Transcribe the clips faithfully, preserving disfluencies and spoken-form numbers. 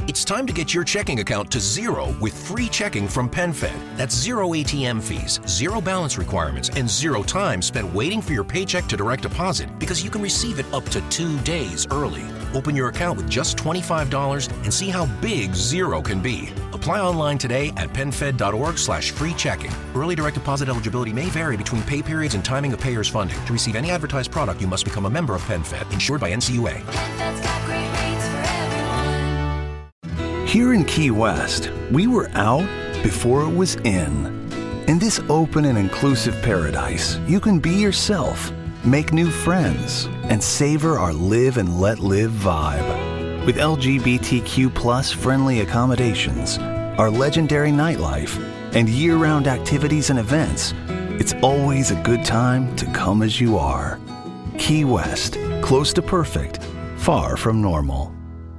It's time to get your checking account to zero with free checking from PenFed. That's zero A T M fees, zero balance requirements, and zero time spent waiting for your paycheck to direct deposit because you can receive it up to two days early. Open your account with just twenty-five dollars and see how big zero can be. Apply online today at penfed.org slash free checking. Early direct deposit eligibility may vary between pay periods and timing of payer's funding. To receive any advertised product, you must become a member of PenFed, insured by N C U A. Here in Key West, we were out before it was in. In this open and inclusive paradise, you can be yourself, make new friends, and savor our live and let live vibe. With L G B T Q plus friendly accommodations, our legendary nightlife, and year-round activities and events, it's always a good time to come as you are. Key West, close to perfect, far from normal.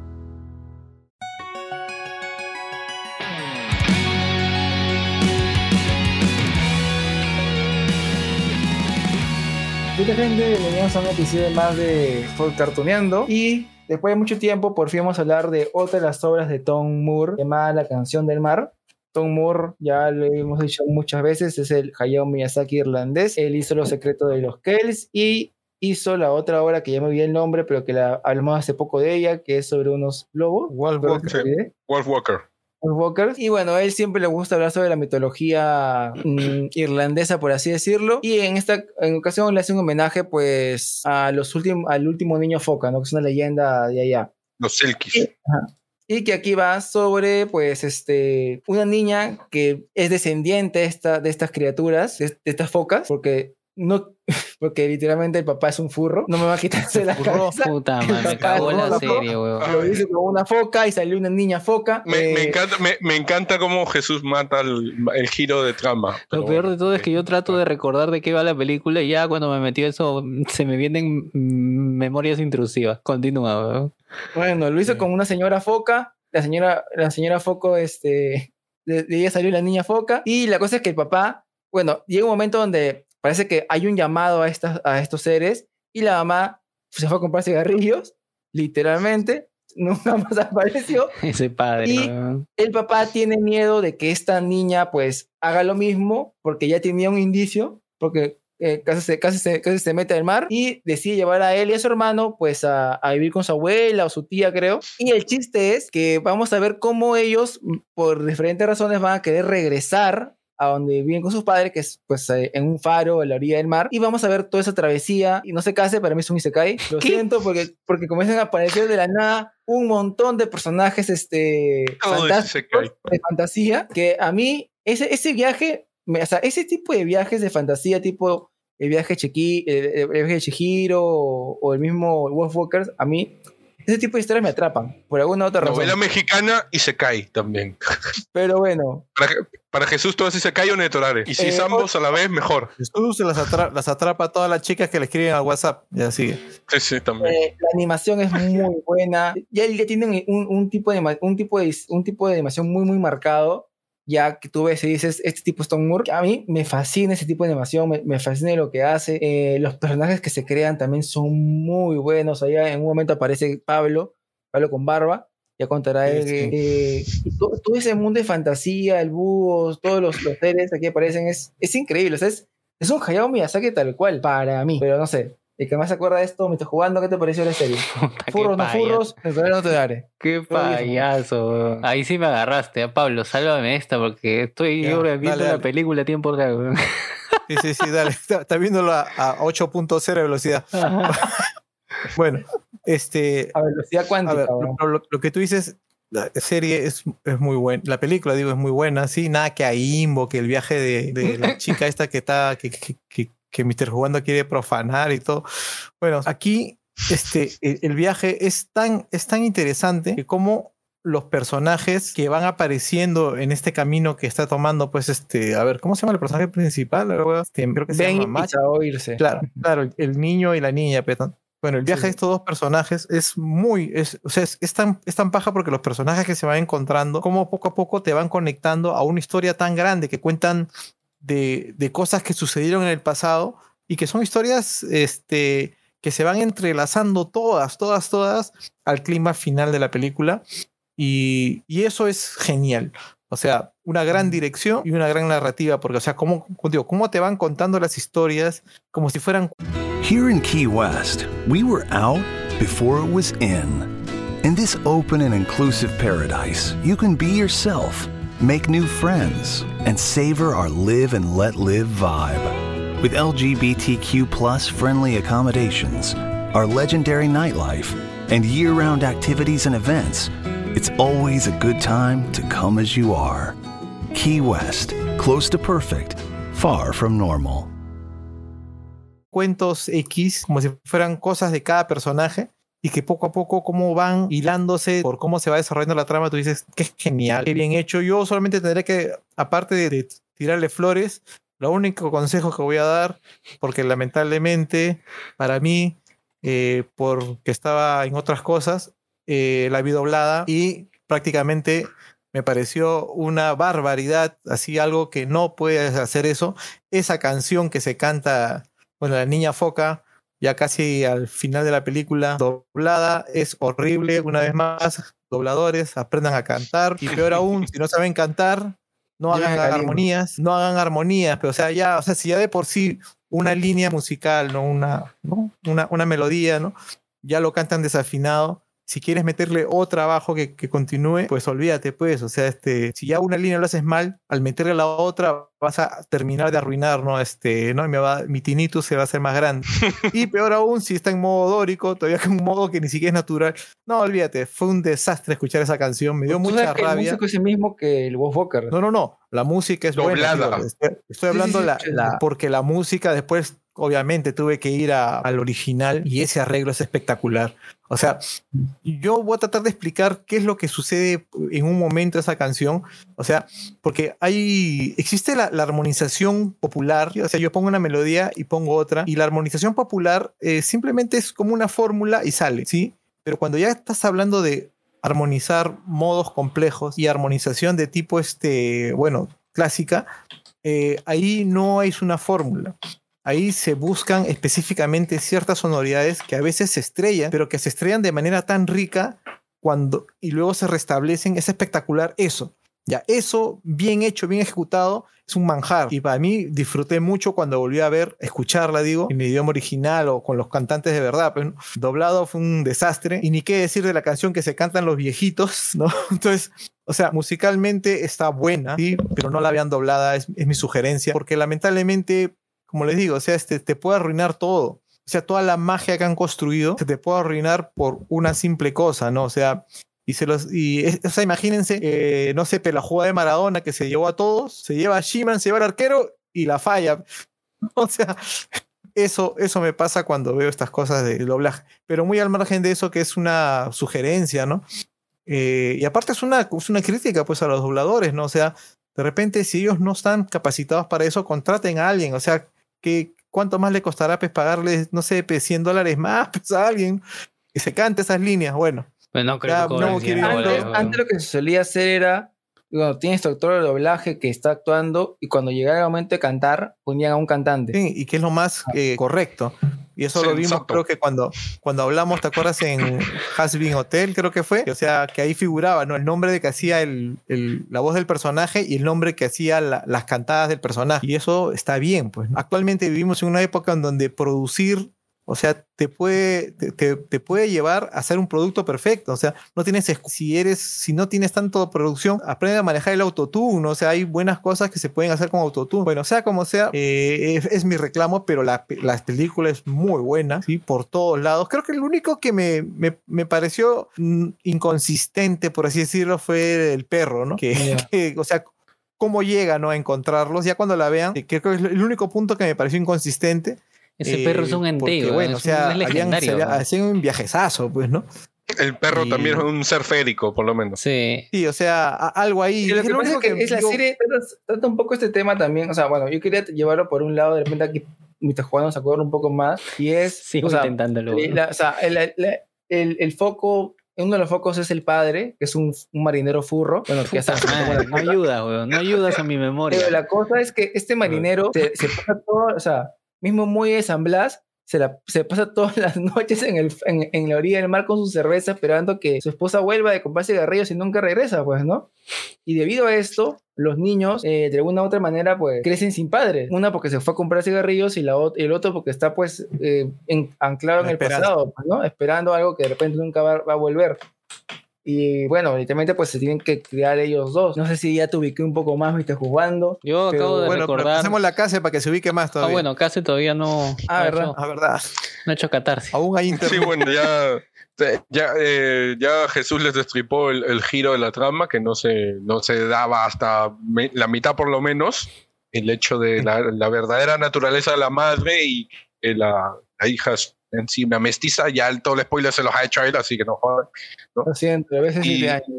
Hola gente, bienvenidos a un episodio más de Folk Cartoneando. Y después de mucho tiempo por fin vamos a hablar de otra de las obras de Tom Moore, llamada La Canción del Mar. Tom Moore, ya lo hemos dicho muchas veces, es el Hayao Miyazaki irlandés. Él hizo Los secretos de los Kells y hizo la otra obra que ya me olvidé el nombre, pero que la hablamos hace poco de ella, que es sobre unos lobos. Wolf Walker. Wolf Walker. Walker. Y bueno, a él siempre le gusta hablar sobre la mitología mm, irlandesa, por así decirlo. Y en esta en ocasión le hace un homenaje, pues, a los últimos, al último niño foca, ¿no? Que es una leyenda de allá. Los Selkis. Y, ajá. Y que aquí va sobre, pues, este, una niña que es descendiente de, esta, de estas criaturas, de, de estas focas, porque no... Porque literalmente el papá es un furro. No me va a quitarse la cabeza. Puta madre, me cagó la, la serie, weón. Lo hizo con una foca y salió una niña foca. Me, eh, me, encanta, me, me encanta cómo Jesús mata el, el giro de trama. Lo peor bueno, de todo es que yo trato de recordar de qué va la película y ya cuando me metió eso se me vienen memorias intrusivas. Continúa, weón. Bueno, lo hizo sí. con una señora foca. La señora, la señora foco, este, de, de ella salió la niña foca. Y la cosa es que el papá, bueno, llega un momento donde parece que hay un llamado a, estas, a estos seres y la mamá se fue a comprar cigarrillos, literalmente, nunca más apareció. Ese padre. Y ¿no? El papá tiene miedo de que esta niña pues haga lo mismo porque ya tenía un indicio, porque eh, casi, se, casi, se, casi se mete al mar y decide llevar a él y a su hermano pues a, a vivir con su abuela o su tía, creo. Y el chiste es que vamos a ver cómo ellos por diferentes razones van a querer regresar a donde viven con sus padres, que es pues eh, en un faro a la orilla del mar, y vamos a ver toda esa travesía, y no se case, para mí es un isekai, lo ¿Qué? siento, porque, porque comienzan a aparecer de la nada un montón de personajes este, oh, fantásticos, de fantasía, que a mí, ese, ese viaje, me, o sea, ese tipo de viajes de fantasía, tipo el viaje de, Chequi, el, el viaje de Chihiro, o, o el mismo Wolf Walkers, a mí, ese tipo de historias me atrapan, por alguna otra razón. Novela mexicana y se cae también. Pero bueno. Para, para Jesús todo así se cae o netorare. Y si eh, es ambos a la vez, mejor. Jesús se las, atra las atrapa a todas las chicas que le escriben al WhatsApp. Ya sigue. Sí, sí, también. Eh, la animación es muy buena. Ya, ya tienen un, un, tipo de, un, tipo de, un tipo de animación muy, muy marcado. Ya que tú ves y dices, este tipo es Tom Moore. A mí me fascina ese tipo de animación, me, me fascina lo que hace. Eh, los personajes que se crean también son muy buenos. Allá en un momento aparece Pablo, Pablo con barba, ya contará él. Sí, sí. Eh, y todo, todo ese mundo de fantasía, el búho, todos los, los seres que aquí aparecen, es, es increíble. O sea, es, es un Hayao Miyazaki tal cual, para mí. Pero no sé. El que más se acuerda de esto, me está jugando, ¿qué te pareció la serie? Furros, no furros, el problema no te daré. Qué payaso. Ahí sí me agarraste, a Pablo, sálvame esta, porque estoy ya, yo viendo dale, la dale. película a tiempo real. Sí, sí, sí, dale. Está, está viéndolo a, a ocho punto cero de velocidad. Bueno, este... A velocidad cuántica. A ver, lo, lo, lo que tú dices, la serie es, es muy buena. La película, digo, es muy buena. Sí, nada que a Imbo, que el viaje de, de la chica esta que está... que, que, que que míster Jugando quiere profanar y todo. Bueno, aquí este, el, el viaje es tan, es tan interesante que como los personajes que van apareciendo en este camino que está tomando, pues, este, a ver, ¿cómo se llama el personaje principal? Este, creo que se Ven llama a oírse. Claro, claro, el, el niño y la niña, pero, bueno, el viaje sí. de estos dos personajes es muy, es, o sea, es, es, tan, es tan paja porque los personajes que se van encontrando, como poco a poco te van conectando a una historia tan grande que cuentan De, de cosas que sucedieron en el pasado y que son historias este, que se van entrelazando todas, todas, todas al clima final de la película. Y, y eso es genial. O sea, una gran dirección y una gran narrativa, porque, o sea, ¿cómo, digo, cómo te van contando las historias como si fueran... Here in Key West, we were out before it was in. In this open and inclusive paradise, you can be yourself, make new friends, and savor our live and let live vibe. With L G B T Q plus friendly accommodations, our legendary nightlife, and year-round activities and events, it's always a good time to come as you are. Key West, close to perfect, far from normal. Cuentos X, como si fueran cosas de cada personaje, y que poco a poco cómo van hilándose por cómo se va desarrollando la trama, tú dices, qué genial, qué bien hecho. Yo solamente tendré que, aparte de, de tirarle flores, lo único consejo que voy a dar, porque lamentablemente para mí, eh, porque estaba en otras cosas, eh, la vi doblada y prácticamente me pareció una barbaridad, así algo que no puedes hacer eso. Esa canción que se canta, bueno, la niña foca, ya casi al final de la película, doblada, es horrible. Una vez más, dobladores, aprendan a cantar. Y peor aún, si no saben cantar, no hagan Ya, armonías, no hagan armonías. Pero, o sea, ya, o sea, si ya de por sí una línea musical, ¿no? Una, ¿no? Una, una melodía, ¿no? Ya lo cantan desafinado. Si quieres meterle otro abajo que, que continúe, pues olvídate, pues. O sea, este, si ya una línea lo haces mal, al meterle la otra vas a terminar de arruinar, ¿no? Este, ¿no? Y me va, mi tinnitus se va a hacer más grande. Y peor aún, si está en modo dórico, todavía que un modo que ni siquiera es natural. No, olvídate, fue un desastre escuchar esa canción. Me dio ¿Tú mucha sabes que rabia. el músico es el mismo que el Wolf Walker? No, no, no. La música es Doblada. buena. Tío. Estoy, estoy hablando Sí, sí, la, sí. la, porque la música después, obviamente, tuve que ir a, al original y ese arreglo es espectacular. O sea, yo voy a tratar de explicar qué es lo que sucede en un momento de esa canción. O sea, porque hay, existe la, la armonización popular. O sea, yo pongo una melodía y pongo otra. Y la armonización popular eh, simplemente es como una fórmula y sale, ¿sí? Pero cuando ya estás hablando de armonizar modos complejos y armonización de tipo, este, bueno, clásica, eh, ahí no es una fórmula. Ahí se buscan específicamente ciertas sonoridades que a veces se estrellan, pero que se estrellan de manera tan rica cuando, y luego se restablecen. Es espectacular eso. Ya, eso bien hecho, bien ejecutado, es un manjar. Y para mí disfruté mucho cuando volví a ver, escucharla, digo, en idioma original o con los cantantes de verdad. Pero doblado fue un desastre. Y ni qué decir de la canción que se cantan los viejitos, ¿no? Entonces, o sea, musicalmente está buena, ¿sí? Pero no la vean doblada, es, es mi sugerencia. Porque lamentablemente, como les digo, o sea, este, te puede arruinar todo. O sea, toda la magia que han construido se te puede arruinar por una simple cosa, ¿no? O sea, y se los, y, o sea, imagínense, eh, no sé, la jugada de Maradona que se llevó a todos, se lleva a Schimann, se lleva al arquero y la falla. O sea, eso, eso me pasa cuando veo estas cosas de doblaje. Pero muy al margen de eso, que es una sugerencia, ¿no? Eh, y aparte es una, es una crítica, pues, a los dobladores, ¿no? O sea, de repente, si ellos no están capacitados para eso, contraten a alguien. O sea, que ¿cuánto más le costará, pues, pagarles, no sé, pues, cien dólares más, pues, a alguien que se cante esas líneas? Bueno. Pues no creo Ya, que cobren no cien quiero ir dólares, Antes, weón. antes lo que se solía hacer era, bueno, tienes tu actor de doblaje que está actuando y cuando llegaba el momento de cantar, ponían a un cantante. Sí, y que es lo más eh, correcto. Y eso lo vimos, Sensato. creo que cuando, cuando hablamos, ¿te acuerdas? En Has Been Hotel, creo que fue. O sea, que ahí figuraba, ¿no? El nombre de que hacía el, el, la voz del personaje y el nombre que hacía la, las cantadas del personaje. Y eso está bien, pues. Actualmente vivimos en una época en donde producir, o sea, te puede, te, te, te puede llevar a hacer un producto perfecto. O sea, no tienes, si eres, si no tienes tanto producción, aprende a manejar el autotune, ¿no? O sea, hay buenas cosas que se pueden hacer con autotune. Bueno, sea como sea, eh, es, es mi reclamo, pero la, la película es muy buena, ¿sí? Por todos lados. Creo que lo único que me, me, me pareció mm, inconsistente, por así decirlo, fue el perro, ¿no? Que, Yeah. que, o sea, cómo llega, ¿no? A encontrarlos. Ya cuando la vean, creo que es el único punto que me pareció inconsistente. Ese Eh, perro es un porque, enteo, bueno, es, o sea, un, es habían, legendario. se- ¿no? hacían un viajezazo, pues, ¿no? El perro Y- también es un ser férico, por lo menos. Sí. Sí, o sea, a- algo ahí. Y lo Es que lo pasa es único que es la digo, serie trata, trata un poco este tema también. O sea, bueno, yo quería llevarlo por un lado, de repente aquí mientras jugando se acuerdan un poco más. Y es. Sigo o sea, intentándolo. eh, la- o sea, el, el, el- el foco. Uno de los focos es el padre, que es un, un marinero furro. Bueno, que ya sabes cómo Ah, la no ayudas, weón. No ayudas a mi memoria. Pero la cosa es que este marinero se, se pasa todo, o sea, mismo muelle de San Blas, se, la, se pasa todas las noches en, el, en, en la orilla del mar con su cerveza esperando que su esposa vuelva de comprar cigarrillos y nunca regresa, pues, ¿no? Y debido a esto, los niños, eh, de alguna u otra manera, pues, crecen sin padres. Una porque se fue a comprar cigarrillos y, la ot- y el otro porque está, pues, eh, en, anclado en el pasado, pues, ¿no? Esperando algo que de repente nunca va, va a volver. Y bueno, literalmente pues se tienen que criar ellos dos. No sé si ya te ubiqué un poco más, viste, jugando. Yo pero, acabo de Bueno, recordar. pero hacemos la casa para que se ubique más todavía. Ah, bueno, casi todavía no. Ah, no ¿verdad? Ha hecho, Ah, verdad. no ha hecho catarsis. Aún hay internet. Sí, bueno, ya, ya, eh, ya Jesús les destripó el, el giro de la trama, que no se, no se daba hasta me- la mitad por lo menos. El hecho de la, la verdadera naturaleza de la madre y eh, la, la hija en sí, una mestiza, ya el, todo el spoiler se los ha hecho a él, así que no jodan. Lo siento, a veces Y- siete años.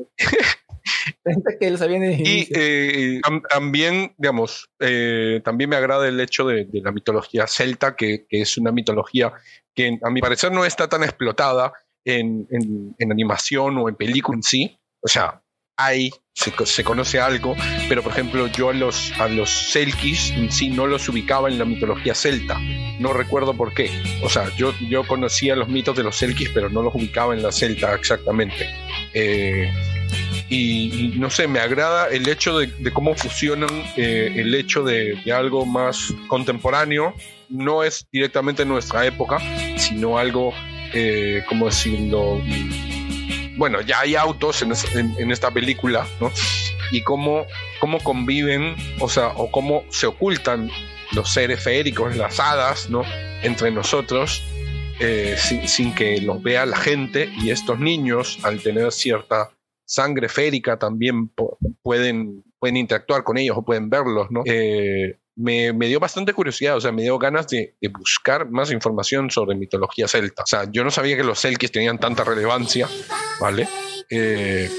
Pensé que lo sabían desde el Y inicio. eh, tam- también, digamos, eh, también me agrada el hecho de, de la mitología celta, que, que es una mitología que a mi parecer no está tan explotada en, en, en animación o en película en sí. O sea, hay, se, co- se conoce algo, pero por ejemplo yo a los, a los Selkis en sí no los ubicaba en la mitología celta. No recuerdo por qué. O sea, yo, yo conocía los mitos de los Selkis, pero no los ubicaba en la celta exactamente. Eh, y, y no sé, me agrada el hecho de, de cómo fusionan eh, el hecho de, de algo más contemporáneo. No es directamente nuestra época, sino algo, eh, ¿cómo decirlo? Bueno, ya hay autos en, es- en- en esta película, ¿no? Y cómo, cómo conviven, o sea, o cómo se ocultan los seres feéricos, las hadas, ¿no? Entre nosotros, eh, sin, sin que los vea la gente. Y estos niños, al tener cierta sangre férica, también po- pueden, pueden interactuar con ellos o pueden verlos, ¿no? Eh, me, me dio bastante curiosidad, o sea, me dio ganas de, de buscar más información sobre mitología celta. O sea, yo no sabía que los Selkis tenían tanta relevancia, ¿vale? Eh,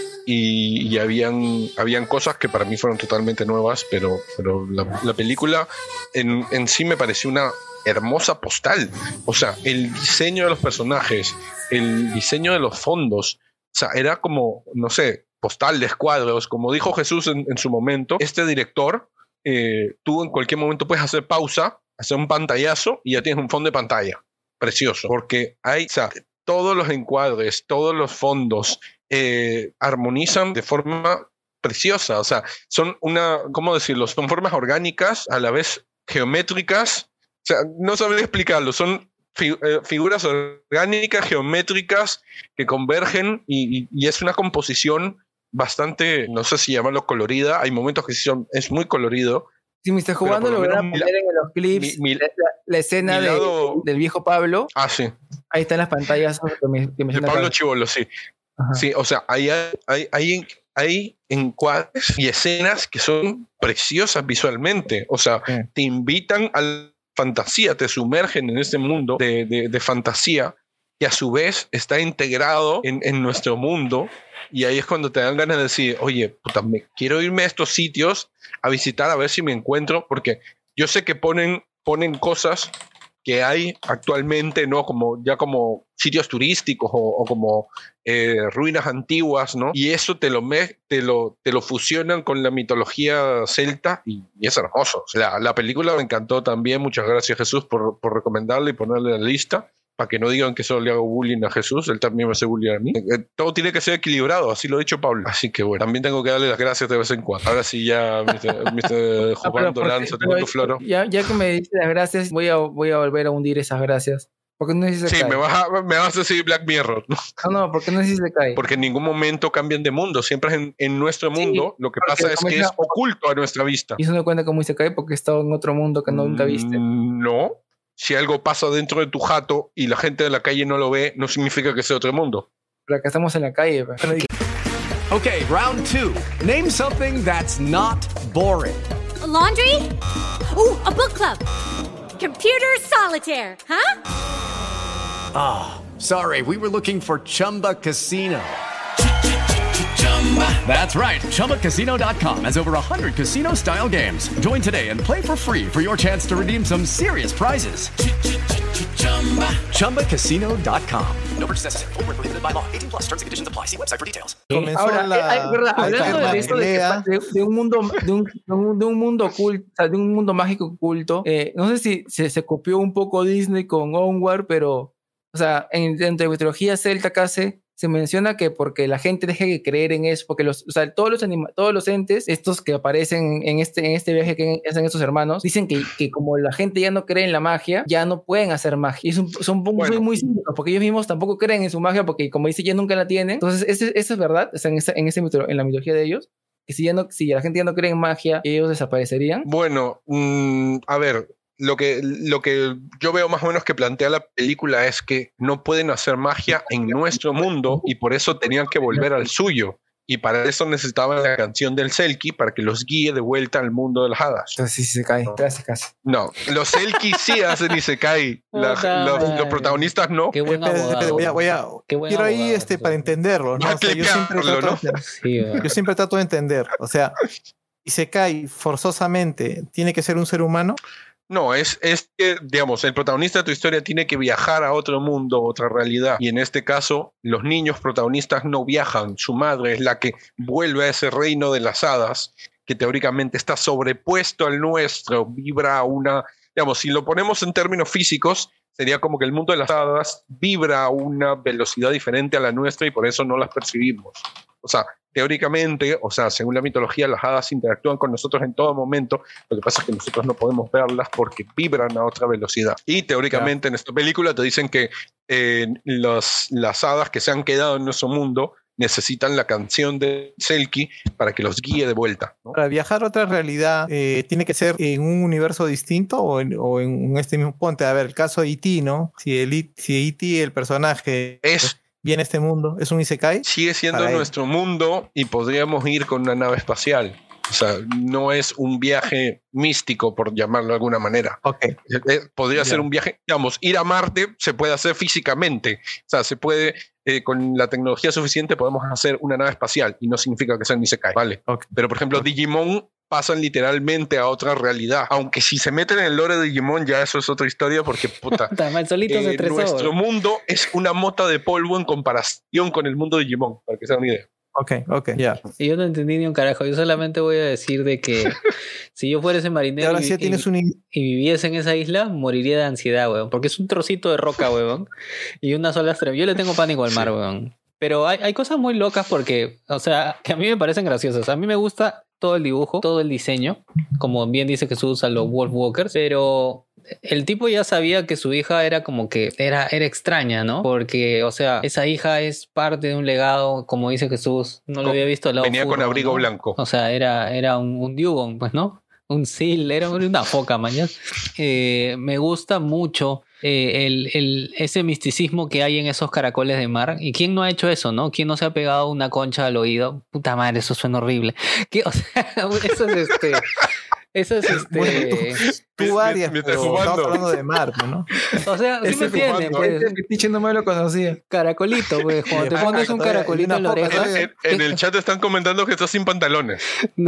y, y habían, habían cosas que para mí fueron totalmente nuevas, pero, pero la, la película en, en sí me pareció una hermosa postal. O sea, el diseño de los personajes, el diseño de los fondos, o sea, era como, no sé, postales, cuadros, como dijo Jesús en, en su momento. Este director, eh, tú en cualquier momento puedes hacer pausa, hacer un pantallazo y ya tienes un fondo de pantalla. Precioso, porque hay, o sea, todos los encuadres, todos los fondos eh, armonizan de forma preciosa. O sea, son una, ¿cómo decirlo? Son formas orgánicas, a la vez geométricas. O sea, no sabría explicarlo. Son fi- eh, figuras orgánicas, geométricas, que convergen y, y- y es una composición bastante, no sé si llamarlo colorida. Hay momentos que sí son, es muy colorido. Si me estás jugando, por lo lo van a menos poner en los clips. mi- mi- la, la- la escena mi de- lado- del viejo Pablo. Ah, sí. Ahí están las pantallas que me, que De menciona Pablo Carlos. Chivolo, sí. Ajá. Sí, o sea, hay, hay, hay, hay encuadres y escenas que son preciosas visualmente. O sea, Sí. te invitan a la fantasía, te sumergen en este mundo de, de, de fantasía que a su vez está integrado en, en nuestro mundo. Y ahí es cuando te dan ganas de decir, oye, puta, me quiero irme a estos sitios a visitar a ver si me encuentro, porque yo sé que ponen, ponen cosas que hay actualmente, ¿no? Como, ya como sitios turísticos o, o como eh, ruinas antiguas, ¿no? Y eso te lo, me, te, lo, te lo fusionan con la mitología celta y, y es hermoso. O sea, la, la película me encantó también. Muchas gracias, Jesús, por, por recomendarla y ponerla en la lista, para que no digan que solo le hago bullying a Jesús, él también me hace bullying a mí. Eh, todo tiene que ser equilibrado, así lo ha dicho Pablo. Así que bueno, también tengo que darle las gracias de vez en cuando. Ahora sí ya, mister mister Ah, pero Jugando porque- Lanza, pero tengo tu floro. Ya, ya que me dices las gracias, voy a, voy a volver a hundir esas gracias. ¿Por qué no sé si se Sí, cae? me vas, a, me vas a decir Black Mirror, ¿no? No, no, ¿por qué no sé si se cae? Porque en ningún momento cambian de mundo, siempre es en, en nuestro Sí, mundo. Lo que porque pasa es como que es es la- oculto a nuestra vista. Y eso no cuenta cómo se cae porque he estado en otro mundo que nunca viste. Mm, No. Si algo pasa dentro de tu jato y la gente de la calle no lo ve, no significa que sea otro mundo. Pero acá estamos en la calle. pues. Okay, round two. Name something that's not boring. A laundry? Ooh, a book club. Computer solitaire, huh? Ah, sorry, we were looking for Chumba Casino. That's right. Chumba Casino dot com has over one hundred casino-style games. Join today and play for free for your chance to redeem some serious prizes. chumba casino dot com. No purchase necessary. Void where prohibited by law. eighteen plus terms and conditions apply. See website for details. Comenzó Ahora, la, eh, ay, verdad, la hablando de esto de, que pelea. pa- de- de un mundo de un, de un- de un mundo oculto, o sea, de un mundo mágico oculto, eh, no sé si se, se copió un poco Disney con Onward, pero o sea, en, dentro de mitología celta casi se menciona que porque la gente deje de creer en eso, porque los, o sea, todos los anima- todos los entes, estos que aparecen en este, en este viaje que hacen estos hermanos, dicen que, que como la gente ya no cree en la magia, ya no pueden hacer magia. Y son, son muy, Bueno. muy cínicos, porque ellos mismos tampoco creen en su magia, porque como dice, ya nunca la tienen. Entonces, eso, eso es verdad, o sea, en, esa, en, ese mitolo- en la mitología de ellos, que si, ya no, si la gente ya no cree en magia, ellos desaparecerían. Bueno, mm, a ver, lo que, lo que yo veo más o menos que plantea la película es que no pueden hacer magia en nuestro mundo y por eso tenían que volver al suyo. Y para eso necesitaban la canción del Selkie para que los guíe de vuelta al mundo de las hadas. Entonces, sí, se cae. Gracias, casi. No, los Selkie sí hacen Isekai. La- Puta los, madre. los protagonistas no. Qué buen Espérate, abogado. espérate, voy a, voy a- Qué buen quiero ahí abogado, este eso. para entenderlo, ¿no? Va a O sea, yo siempre clipearlo, trato de ¿no? entender- Sí, weón. yo siempre trato de entender, o sea, Isekai forzosamente tiene que ser un ser humano. No, es, es que, digamos, el protagonista de tu historia tiene que viajar a otro mundo, otra realidad. Y en este caso, los niños protagonistas no viajan. Su madre es la que vuelve a ese reino de las hadas, que teóricamente está sobrepuesto al nuestro, vibra a una, digamos, si lo ponemos en términos físicos, sería como que el mundo de las hadas vibra a una velocidad diferente a la nuestra y por eso no las percibimos. O sea, teóricamente, o sea, según la mitología, las hadas interactúan con nosotros en todo momento. Lo que pasa es que nosotros no podemos verlas porque vibran a otra velocidad. Y teóricamente en esta película te dicen que eh, los, las hadas que se han quedado en nuestro mundo necesitan la canción de Selkie para que los guíe de vuelta, ¿no? Para viajar a otra realidad, eh, ¿tiene que ser en un universo distinto o en, o en este mismo? Ponte, a ver, el caso de E T, ¿no? Si el E- si E T, el personaje, Es, viene a este mundo, ¿es un Isekai? sigue siendo Para él. nuestro mundo y podríamos ir con una nave espacial. O sea, no es un viaje místico, por llamarlo de alguna manera. Ok. Eh, eh, Podría Ya. ser un viaje, digamos, ir a Marte se puede hacer físicamente. O sea, se puede, eh, con la tecnología suficiente podemos hacer una nave espacial y no significa que sea ni se cae, ¿vale? Ok. Pero, por ejemplo, Ok. Digimon pasan literalmente a otra realidad. Aunque si se meten en el lore de Digimon ya eso es otra historia porque, puta, Puta, mal solito se eh, estresó. nuestro weón. mundo es una mota de polvo en comparación con el mundo de Digimon, para que se hagan una idea. Ok, ok, ya. Y yo no entendí ni un carajo. Yo solamente voy a decir de que si yo fuera ese Y marinero ahora y, sí ya tienes y- un... in- y viviese en esa isla, moriría de ansiedad, weón. Porque es un trocito de roca, weón. Y una sola estrella. Yo le tengo pánico al mar, Sí. weón. Pero hay, hay cosas muy locas porque, o sea, que a mí me parecen graciosas. A mí me gusta todo el dibujo, todo el diseño. Como bien dice Jesús a los Wolfwalkers. Pero el tipo ya sabía que su hija era como que era, era extraña, ¿no? Porque, o sea, esa hija es parte de un legado, como dice Jesús. No lo había visto al lado Venía con furro, abrigo ¿no? blanco. O sea, era, era un, un dugong, pues, ¿no? Un seal, era una foca, mañana. Eh, me gusta mucho eh, el, el, ese misticismo que hay en esos caracoles de mar. ¿Y quién no ha hecho eso, no? ¿Quién no se ha pegado una concha al oído? Puta madre, eso suena horrible. ¿Qué? O sea, eso es este... Eso es este... Bueno, tú, tú varias, me- me pero estás fumando. estamos hablando de mar, ¿no? O sea, sí Ese me entienden, fumando, pues. Este fetiche no me lo conocía. Caracolito, pues. Cuando te Ah, pones un todavía, caracolito y en la una foca oreja... todavía. En, en el chat están comentando que estás sin pantalones.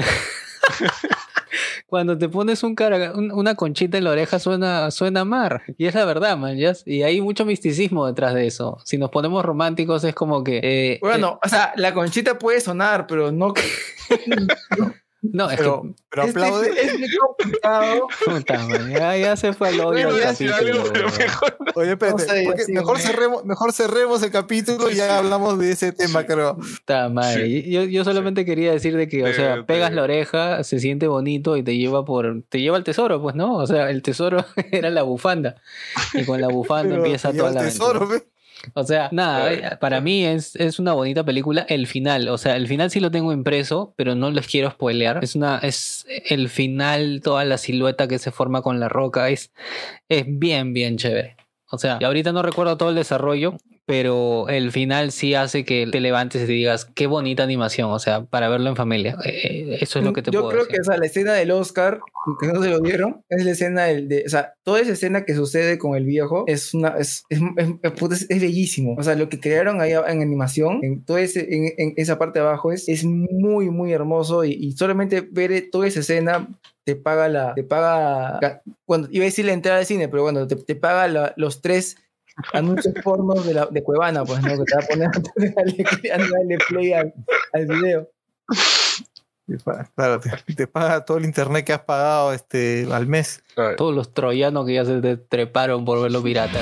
Cuando te pones un cara, un- una conchita en la oreja suena, suena mar. Y es la verdad, man. ¿Ya? Y hay mucho misticismo detrás de eso. Si nos ponemos románticos es como que... eh, Bueno, o sea, la conchita puede sonar, pero no. eh, no, es Pero, pero es, aplaude. es muy complicado. que... Puta, man, ya, ya se fue al odio Bueno, el ya sí, capítulo. algo, pero weón. mejor. Oye, espérate, No sé, porque sí, mejor, güey. cerremos, mejor cerremos el capítulo y ya hablamos de ese tema, creo. Puta madre. Yo, yo solamente quería decir de que, o De- sea, pegas de- la oreja, se siente bonito y te lleva por... Te lleva al tesoro, pues, ¿no? O sea, el tesoro era la bufanda. Y con la bufanda Pero empieza te lleva toda la el tesoro, aventura. ¿ve? O sea, nada, eh, para mí es, es una bonita película. El final, o sea, el final sí lo tengo impreso, pero no les quiero spoilear. Es una, es el final, toda la silueta que se forma con la roca, es, es bien, bien chévere. O sea, y ahorita no recuerdo todo el desarrollo, pero el final sí hace que te levantes y te digas, qué bonita animación, o sea, para verlo en familia. Eh, eso es lo que te Yo puedo creo decir. que o sea, la escena del Oscar, que no se lo dieron, es la escena del, de, o sea, toda esa escena que sucede con el viejo es una, es, es, es, es- puta, es- es bellísimo. O sea, lo que crearon ahí en animación, en toda ese, en, en esa parte de abajo, es, es muy, muy hermoso y, y solamente ver toda esa escena te paga la, te paga, bueno, iba a decir la entrada al cine, pero bueno, te, te paga la, los tres anuncios pornos de, la, de Cuevana, pues, ¿no? Que te va a poner antes de darle, antes de darle play al, al video. Claro, te, te paga todo el internet que has pagado este, al mes. Todos los troyanos que ya se te treparon por verlo pirata.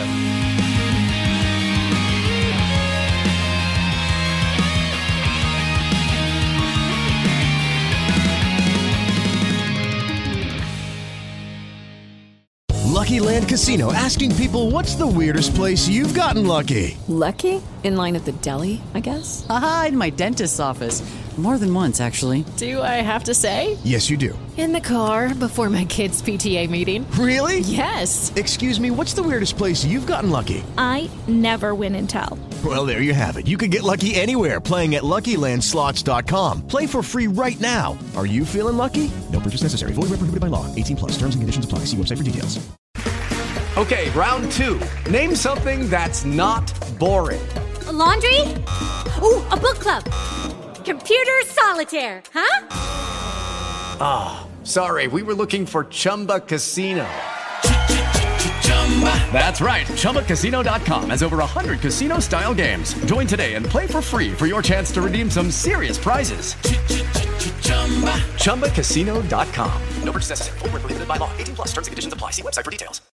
Lucky Land Casino, asking people, what's the weirdest place you've gotten lucky? Lucky? In line at the deli, I guess? Aha, in my dentist's office. More than once, actually. Do I have to say? Yes, you do. In the car before my kids' P T A meeting. Really? Yes. Excuse me, what's the weirdest place you've gotten lucky? I never win and tell. Well, there you have it. You can get lucky anywhere, playing at Lucky Land Slots dot com. Play for free right now. Are you feeling lucky? No purchase necessary. Void where prohibited by law. eighteen plus. Terms and conditions apply. See website for details. Okay, round two. Name something that's not boring. A laundry? Ooh, a book club. Computer solitaire, huh? Ah, oh, sorry. We were looking for Chumba Casino. That's right. Chumba Casino dot com has over one hundred casino-style games. Join today and play for free for your chance to redeem some serious prizes. Chumba Casino dot com. No purchase necessary. Void where prohibited by law. eighteen plus. Terms and conditions apply. See website for details.